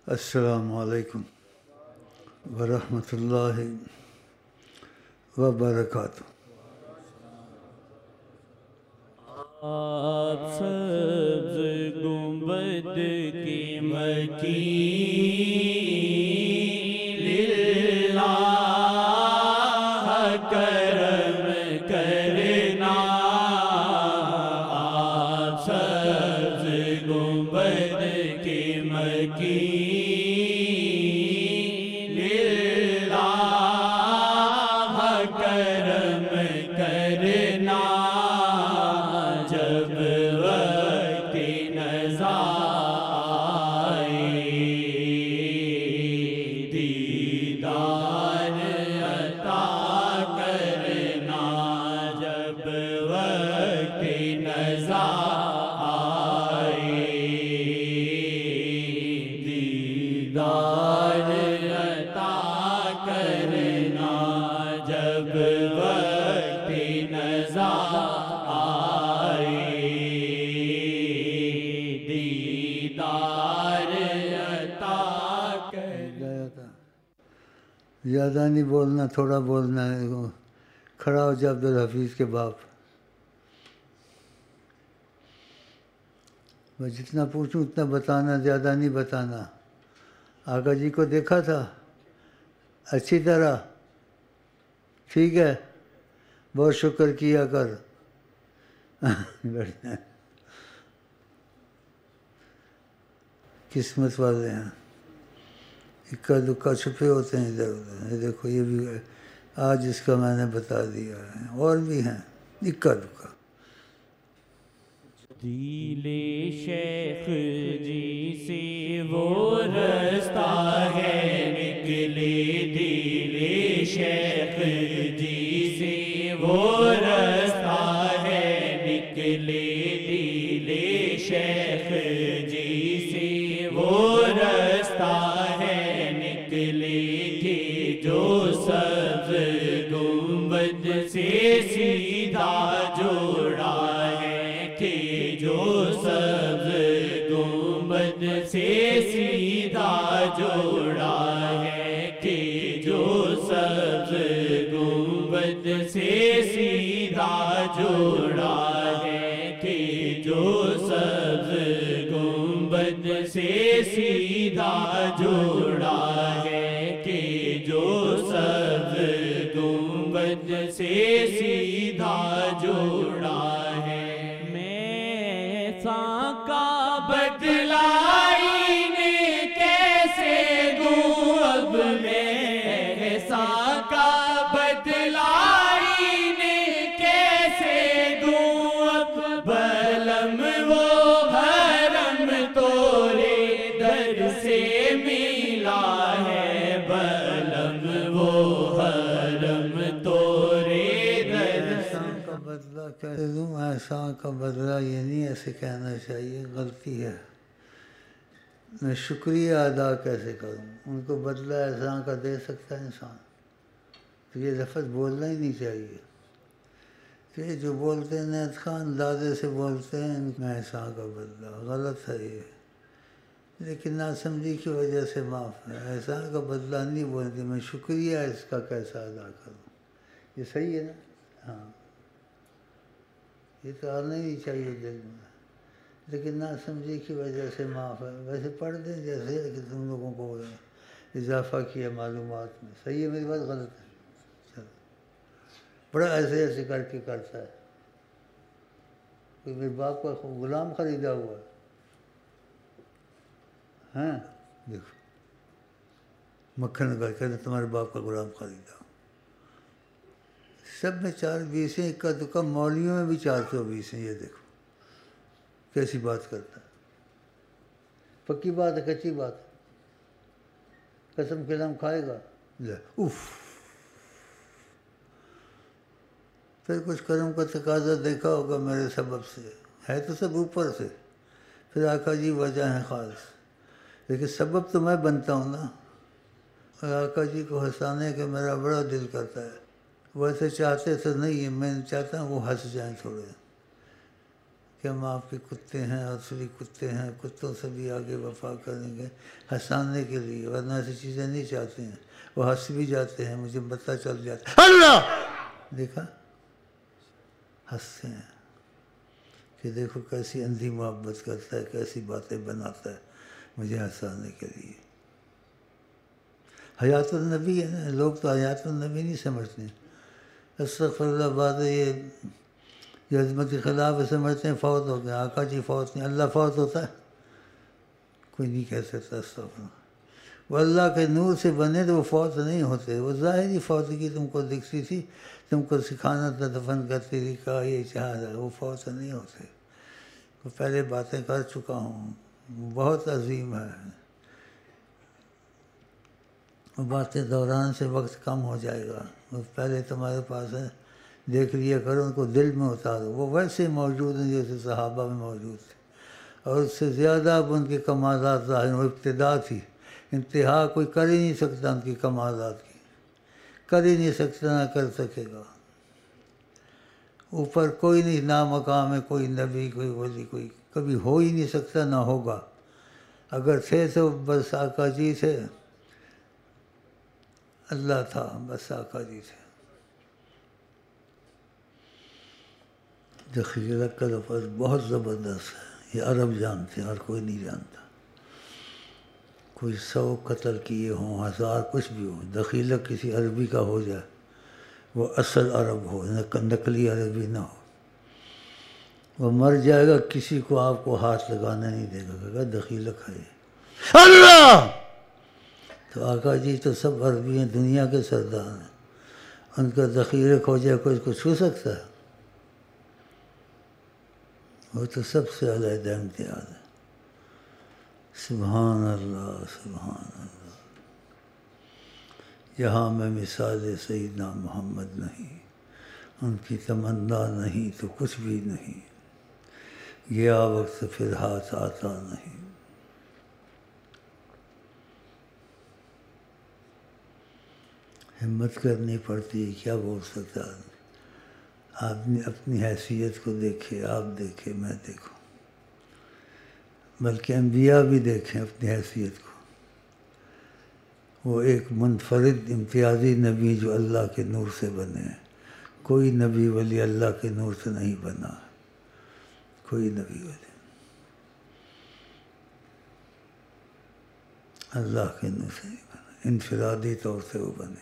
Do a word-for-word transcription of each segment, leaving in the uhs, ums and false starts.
السلام علیکم ورحمۃ اللہ وبرکاتہ۔ آپ سبز گنبد کی مکین للہ کرم کرنا، آپ سبز گنبد کی مکین للہ کرم کرنا، جب وقت نزا آئے دیدار عطا کرنا، جب وقت نزا آئے دیدار عطا کرنا، جب وقت نزا زیادہ نہیں بولنا، تھوڑا بولنا ہے۔ کھڑا ہو جا عبدالحفیظ کے باپ۔ میں جتنا پوچھوں اتنا بتانا، زیادہ نہیں بتانا۔ آقا جی کو دیکھا تھا اچھی طرح؟ ٹھیک ہے، بہت شکر کیا کر۔ قسمت والے ہیں، اکا دکا چھپے ہوتے ہیں ادھر ادھر۔ دیکھو یہ بھی آج اس کا میں نے بتا دیا ہے، اور بھی ہیں اکا دکا۔ دل شیخ جی سے وہ رستہ ہے نکلے، دل شیخ جی سے وہ رستہ ہے نکلے، دل شیخ جی سے وہ رستہ ہے نکلے، کہ جو سبز گنبد سے سیدھا جوڑا ہے، کہ جو سبز گنبد سے سیدھا جوڑا ہے، کہ جو سبز گنبد سے سیدھا جوڑا ہے، کہ جو سبز گنبد سے سیدھا جوڑا ہے، کہ جو سبز گنبد سے سیدھا جوڑا ہے۔ میں سانکا بدلائی نے کیسے دوں اب، میں سانکا بدلائی نے کیسے دوں اب، بلم وہ حرم تورے در سے ملا ہے، بلم وہ حرم تورے در سے۔ احسان کا بدلہ کیسے دوں؟ احسان کا بدلہ یہ نہیں ایسے کہنا چاہیے، غلطی ہے۔ میں شکریہ ادا کیسے کروں؟ ان کو بدلہ احسان کا دے سکتا ہے انسان؟ تو یہ لفظ بولنا ہی نہیں چاہیے۔ تو یہ جو بولتے ہیں نیت خان اندازے سے بولتے ہیں میں احسان کا بدلہ، غلط ہے یہ، لیکن ناسمجھی کی وجہ سے معاف ہے۔ احسان کا بدلہ نہیں بولتے، میں شکریہ اس کا کیسا ادا کروں؟ یہ صحیح ہے نا؟ ہاں، یہ تو آنا ہی نہیں چاہیے دل میں، لیکن ناسمجھی کی وجہ سے معاف ہے۔ ویسے پڑھ دیں جیسے کہ تم لوگوں کو اضافہ کیا معلومات میں، صحیح ہے میری بات؟ غلط ہے؟ چلو، بڑا ایسے ایسے کر کے کرتا ہے، کوئی میرے باپ کا غلام خریدا ہوا ہے؟ ہاں دیکھو مکھن کا کہتے تمہارے باپ کا غلام خریدا، سب میں چار بیس ہیں، اکا دکا مولویوں میں بھی چار سو بیس ہیں۔ یہ دیکھو کیسی بات کرتا ہے، پکی بات ہے کچی بات ہے؟ قسم قلم کھائے گا؟ لے اوف، پھر کچھ کرم کا تقاضا دیکھا ہوگا میرے سبب سے، ہے تو سب اوپر سے، پھر آقا جی وجہ ہیں خالص، لیکن سبب تو میں بنتا ہوں نا۔ اور آقا جی کو ہنسانے کا میرا بڑا دل کرتا ہے، ویسے چاہتے تو نہیں ہے، میں چاہتا ہوں وہ ہنس جائیں تھوڑے، کہ ہم آپ کے کتے ہیں، اصلی کتے ہیں، کتوں سے بھی آگے وفا کریں گے، ہنسانے کے لیے، ورنہ ایسی چیزیں نہیں چاہتے ہیں۔ وہ ہنس بھی جاتے ہیں، مجھے پتہ چل جاتا ہے، اللہ دیکھا ہنستے ہیں کہ دیکھو کیسی اندھی محبت کرتا ہے، کیسی باتیں بناتا ہے مجھے ہنسانے کے لیے۔ حیات النبی ہے نا، لوگ تو حیات النبی نہیں سمجھتے ہیں۔ استغفر اللہ، بعد یہ یہ عظمت کے خلاف سمجھتے ہیں فوت ہو گیا، آقا جی فوت نہیں، اللہ فوت ہوتا ہے؟ کوئی نہیں کہہ سکتا استغفر اللہ۔ وہ اللہ کے نور سے بنے تو وہ فوت نہیں ہوتے، وہ ظاہری فوتگی تم کو دکھتی تھی، تم کو سکھانا تھا، دفن کا طریقہ یہ چاہا، وہ فوت نہیں ہوتے۔ وہ پہلے باتیں کر چکا ہوں، بہت عظیم ہے، وہ باتیں دوران سے وقت کم ہو جائے گا، وہ پہلے تمہارے پاس ہے، دیکھ لیا کرو، ان کو دل میں اتارو، وہ ویسے موجود ہیں جیسے صحابہ میں موجود تھے، اور اس سے زیادہ اب ان کے کمالات ظاہر، وہ ابتدا تھی، انتہا کوئی کر ہی نہیں سکتا ان کی کمالات کی، کر ہی نہیں سکتا، نہ کر سکے گا۔ اوپر کوئی نہیں، نہ مقام ہے کوئی نبی، کوئی ولی، کوئی کبھی ہو ہی نہیں سکتا، نہ ہوگا۔ اگر تھے تو بس آقا جی تھے، اللہ تھا، بس آقا جی تھے۔ دخیلت کا لفظ بہت زبردست ہے، یہ عرب جانتے ہیں اور کوئی نہیں جانتا۔ کوئی سو قتل کیے ہوں، ہزار کچھ بھی ہوں، دخیلت کسی عربی کا ہو جائے، وہ اصل عرب ہو، نقلی عربی نہ ہو، وہ مر جائے گا، کسی کو آپ کو ہاتھ لگانا نہیں دے گا، کہے گا دخیلت ہے اللہ۔ تو آقا جی تو سب عربی ہیں، دنیا کے سردار ہیں، ان کا دخیلت ہو جائے کوئی اس کو چھو سکتا ہے؟ وہ تو سب سے علیحدہ امتیاز ہے۔ سبحان اللہ، سبحان اللہ۔ یہاں میں مثال سیدنا محمد نہیں، ان کی تمنا نہیں تو کچھ بھی نہیں، گیا وقت پھر ہاتھ آتا نہیں۔ ہمت کرنی پڑتی ہے، کیا بول سکتا ہے آدمی؟ اپنی حیثیت کو دیکھے، آپ دیکھے، میں دیکھوں، بلکہ انبیاء بھی دیکھیں اپنی حیثیت کو۔ وہ ایک منفرد امتیازی نبی جو اللہ کے نور سے بنے ہیں، کوئی نبی ولی اللہ کے نور سے نہیں بنا، کوئی نبی ولی اللہ کے نور سے نہیں بنا، انفرادی طور سے وہ بنے۔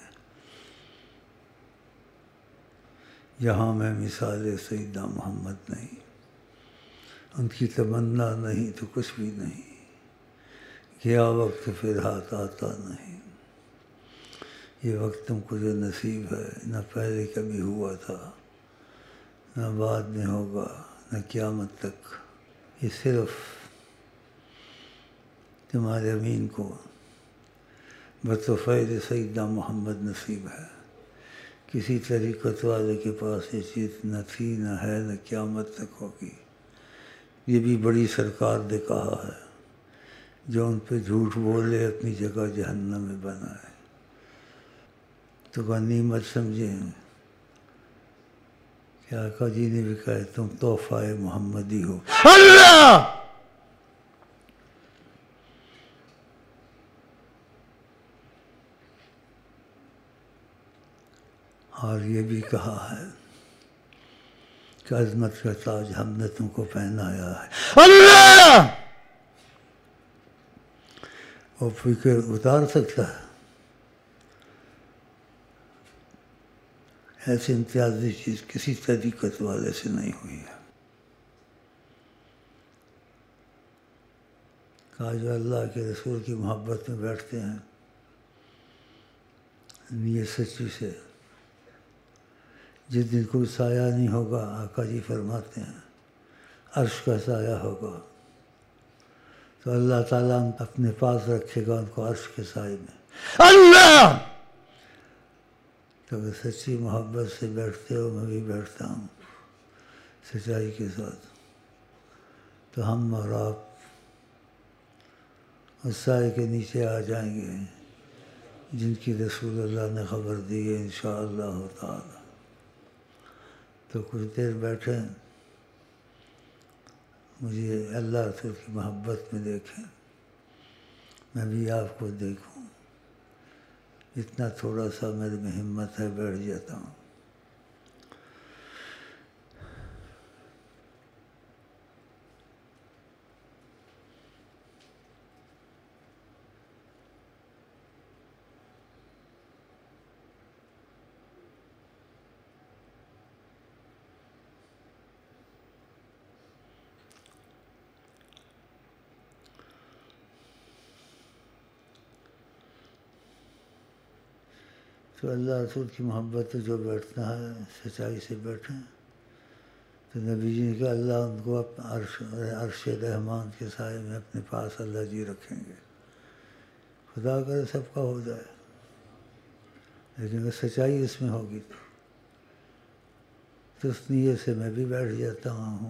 یہاں میں مثال سیدنا محمد نہیں، ان کی تمنا نہیں تو کچھ بھی نہیں، گیا وقت پھر ہاتھ آتا نہیں۔ یہ وقت تم کو جو نصیب ہے، نہ پہلے کبھی ہوا تھا، نہ بعد میں ہوگا، نہ قیامت تک، یہ صرف تمہارے امین کو بطفیل سیدنا محمد نصیب ہے۔ کسی طریقت والے کے پاس یہ چیز نہ تھی، نہ ہے، نہ قیامت تک ہوگی۔ یہ بھی بڑی سرکار نے کہا ہے، جو ان پہ جھوٹ بولے اپنی جگہ جہنم میں بنائے۔ تو غنیمت سمجھیں کہ آقا جی نے بھی کہا تم تحفہ محمدی ہو اللہ۔ اور یہ بھی کہا ہے کہ عظمت کا تاج ہم نے تم کو پہنایا ہے اللہ۔ وہ فکر اتار سکتا ہے؟ ایسی امتیازی چیز کسی طریقت والے سے نہیں ہوئی ہے۔ کہا جو اللہ کے رسول کی محبت میں بیٹھتے ہیں، نیت سچی سے، جس دن کوئی سایہ نہیں ہوگا، آقا جی فرماتے ہیں عرش کا سایہ ہوگا، تو اللہ تعالیٰ اپنے پاس رکھے گا ان کو عرش کے سائے میں اللہ۔ تو اگر سچی محبت سے بیٹھتے ہو، میں بھی بیٹھتا ہوں سچائی کے ساتھ، تو ہم اور آپ اس سائے کے نیچے آ جائیں گے جن کی رسول اللہ نے خبر دی ہے انشاءاللہ تعالی۔ تو کچھ دیر بیٹھیں، مجھے اللہ رسول کی محبت میں دیکھیں، میں بھی آپ کو دیکھوں، اتنا تھوڑا سا میرے میں ہمت ہے، بیٹھ جاتا ہوں۔ تو اللہ رسول کی محبت سے جو بیٹھنا ہے سچائی سے بیٹھیں۔ تو نبی جی نے کہا اللہ ان کو اپنا عرش عرش رحمان کے سائے میں اپنے پاس اللہ جی رکھیں گے۔ خدا کرے سب کا ہو جائے، لیکن اگر سچائی اس میں ہوگی تو اس نیت سے میں بھی بیٹھ جاتا ہوں،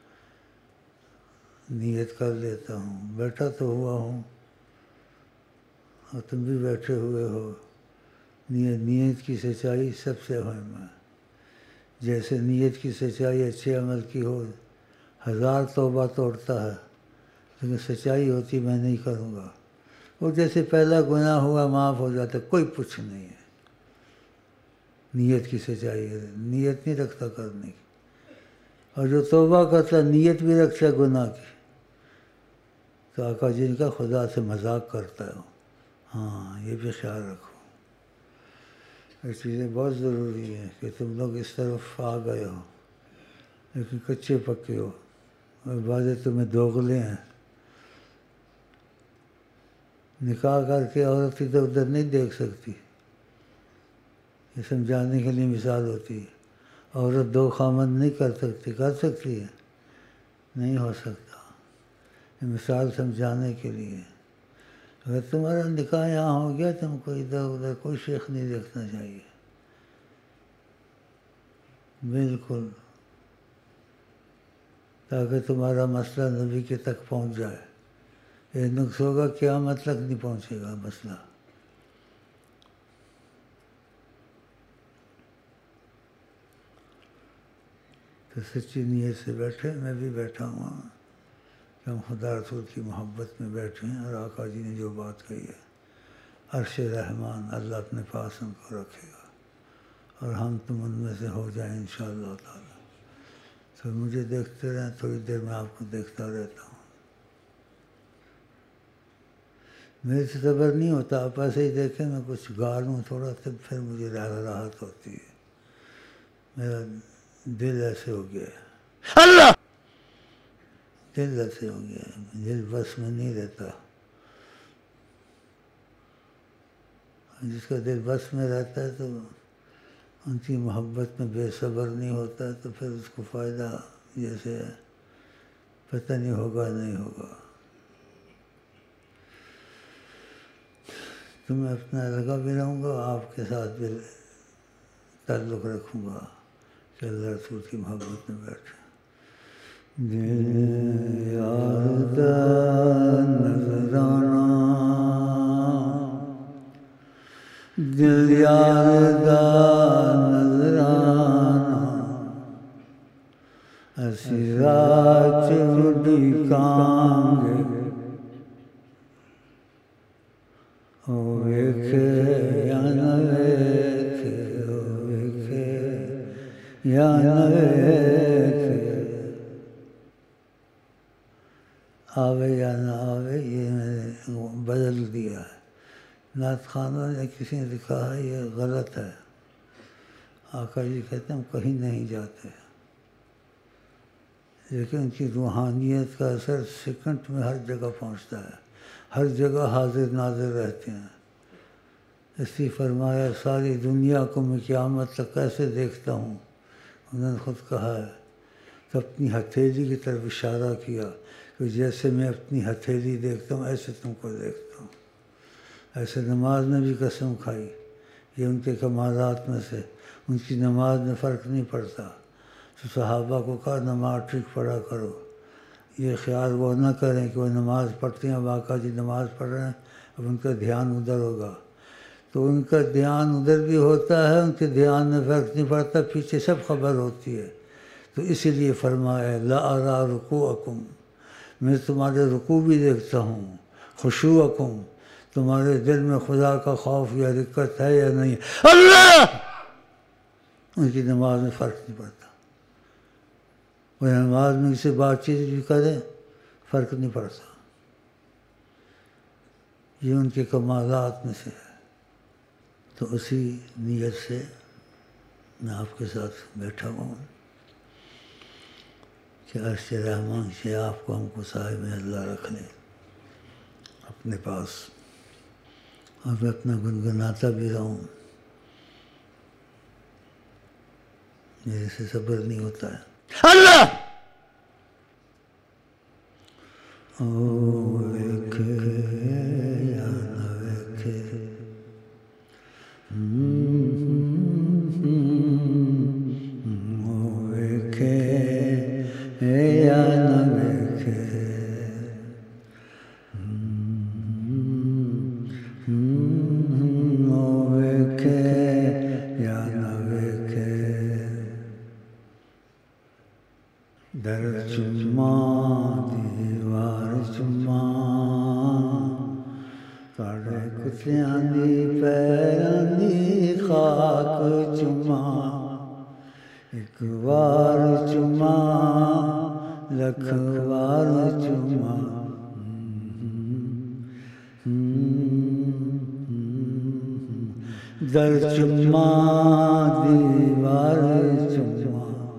نیت کر لیتا ہوں، بیٹھا تو ہوا ہوں اور تم بھی بیٹھے ہوئے ہو۔ نیت نیت کی سچائی سب سے اہم ہے۔ جیسے نیت کی سچائی اچھے عمل کی ہو، ہزار توبہ توڑتا ہے، لیکن سچائی ہوتی میں نہیں کروں گا، وہ جیسے پہلا گناہ ہوا معاف ہو جاتا، کوئی پوچھ نہیں ہے۔ نیت کی سچائی ہے، نیت نہیں رکھتا کرنے کی، اور جو توبہ کرتا نیت بھی رکھتا گناہ کی، تو آقا جی کا خدا سے مذاق کرتا ہے۔ ہاں یہ بھی خیال رکھو، یہ چیزیں بہت ضروری ہیں کہ تم لوگ اس طرف آ گئے ہو لیکن کچے پکے ہو، اور بعضیں تمہیں دوغلے ہیں۔ نکاح کر کے عورت ادھر ادھر نہیں دیکھ سکتی، یہ سمجھانے کے لیے مثال ہوتی ہے۔ عورت دو خامند نہیں کر سکتی، کر سکتی ہے؟ نہیں ہو سکتا، یہ مثال سمجھانے کے لیے۔ اگر تمہارا نکاح یہاں ہو گیا تم کو ادھر ادھر کوئی شیخ نہیں دیکھنا چاہیے، بالکل، تاکہ تمہارا مسئلہ نبی کے تک پہنچ جائے۔ یہ نقص ہوگا قیامت تک نہیں پہنچے گا مسئلہ۔ تو سچی نیت سے بیٹھے، میں بھی بیٹھا ہوں کہ ہم خدا رسول کی محبت میں بیٹھے ہیں، اور آقا جی نے جو بات کہی ہے عرش رحمان اللہ اپنے پاس ان کو رکھے گا، اور ہم تم ان میں سے ہو جائیں انشاءاللہ تعالی۔ تو مجھے دیکھتے رہیں، تھوڑی دیر میں آپ کو دیکھتا رہتا ہوں۔ میرے سے صبر نہیں ہوتا، آپ ایسے ہی دیکھیں میں کچھ گا لوں تھوڑا، تب پھر مجھے راحت ہوتی ہے۔ میرا دل ایسے ہو گیا ہے، اللہ دل ایسے ہو گیا ہے، دل بس میں نہیں رہتا۔ جس کا دل بس میں رہتا ہے تو ان کی محبت میں بے صبر نہیں ہوتا، تو پھر اس کو فائدہ جیسے پتہ نہیں ہوگا نہیں ہوگا۔ تو میں اپنا لگا بھی رہوں گا، آپ کے ساتھ بھی تعلق رکھوں گا کہ اللہ رسول کی محبت میں بیٹھے۔ دل یار دا نظرانہ، دل یار دا نظرانہ، اسی راہ چ ڈکانگے، او ویکھے یا نہ ویکھے، او ویکھے یا نہ ویکھے، آوے یا نہ آوے، یہ میں نے بدل دیا ہے۔ نعت خانوں نے کسی نے لکھا ہے یہ غلط ہے۔ آقا جی کہتے ہیں ہم کہیں نہیں جاتے، لیکن ان کی روحانیت کا اثر سیکنڈ میں ہر جگہ پہنچتا ہے، ہر جگہ حاضر ناظر رہتے ہیں۔ اس لیے فرمایا ساری دنیا کو میں قیامت تک کیسے دیکھتا ہوں، انہوں نے خود کہا ہے، تو اپنی ہتھیلی کی طرف اشارہ کیا کہ جیسے میں اپنی ہتھیلی دیکھتا ہوں ایسے تم کو دیکھتا ہوں۔ ایسے نماز نے بھی قسم کھائی، یہ ان کے کمالات میں سے، ان کی نماز میں فرق نہیں پڑتا۔ تو صحابہ کو کہا نماز ٹھیک پڑھا کرو، یہ خیال وہ نہ کریں کہ وہ نماز پڑھتے ہیں، آقا جی نماز پڑھ رہے ہیں، اب ان کا دھیان ادھر ہوگا، تو ان کا دھیان ادھر بھی ہوتا ہے، ان کے دھیان میں فرق نہیں پڑتا، پیچھے سب خبر ہوتی ہے۔ تو اسی لیے فرمایا لا ارا رکوعکم، میں تمہارے رکوع بھی دیکھتا ہوں، خشوعکم، تمہارے دل میں خدا کا خوف یا رقت ہے یا نہیں، اللہ ان کی نماز میں فرق نہیں پڑتا، وہ نماز میں کسی بات چیت بھی کرے فرق نہیں پڑتا، یہ ان کے کمالات میں سے ہے۔ تو اسی نیت سے میں آپ کے ساتھ بیٹھا ہوں کہ عرش رحمان سے آپ کو ہم کو صاحب اللہ رکھ لیں اپنے پاس، اور میں اپنا گنگناتا بھی رہوں، میرے سے صبر نہیں ہوتا ہے۔ اللہ او ویکھے یا نہ ویکھے، او ویکھے یا نہ ویکھے، او ویکھے یا نہ ویکھے، در چما دیوار چما، ساڑے کتیاں دی پیراں دی خاک چما، ایک وار چما لکھ وار چما، در چما دیوار چما،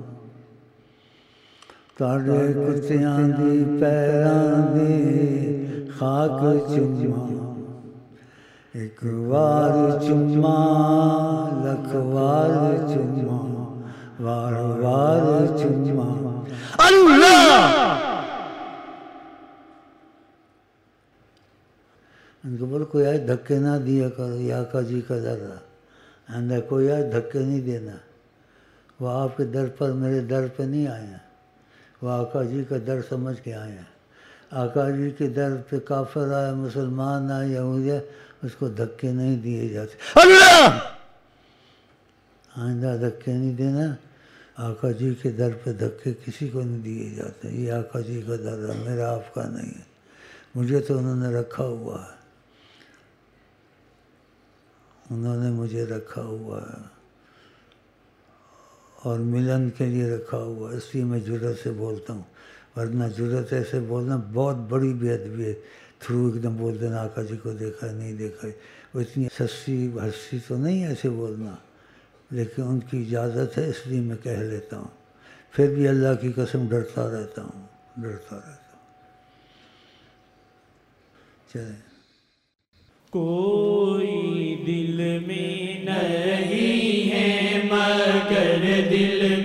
ساڑے کتیاں دی پیراں دی خاک چما، ایک وار چما لکھ وار چما، وار وار چما، اللہ ان کو بولو کوئی آج دھکے نہ دیا کرو، یہ آقا جی کا در رہا اندر، کوئی آج دھکے نہیں دینا، وہ آپ کے در پر میرے در پہ نہیں آئے ہیں، وہ آقا جی کا در سمجھ کے آئے ہیں، آقا جی کے در پہ کافر آئے، مسلمان آئے، یہودی آئے، اس کو دھکے نہیں دیے جاتے، اللہ آئندہ دھکے نہیں دینا، آقا جی کے در پہ دھکے کسی کو نہیں دیے جاتے، یہ آقا جی کا در ہے، میرا آپ کا نہیں ہے، مجھے تو انہوں نے رکھا ہوا ہے، انہوں نے مجھے رکھا ہوا ہے اور ملن کے لیے رکھا ہوا ہے، اس لیے میں جرأت سے بولتا ہوں، ورنہ جرأت ایسے بولنا بہت بڑی بے ادبی ہے، تھرو ایک دم بول دینا آقا جی کو دیکھا نہیں دیکھا، وہ اتنی سستی ہستی تو نہیں ایسے بولنا، لیکن ان کی اجازت ہے اس لیے میں کہہ لیتا ہوں، پھر بھی اللہ کی قسم ڈرتا رہتا ہوں، ڈرتا رہتا ہوں۔ چلیں کوئی دل میں نہیں ہے مگر دل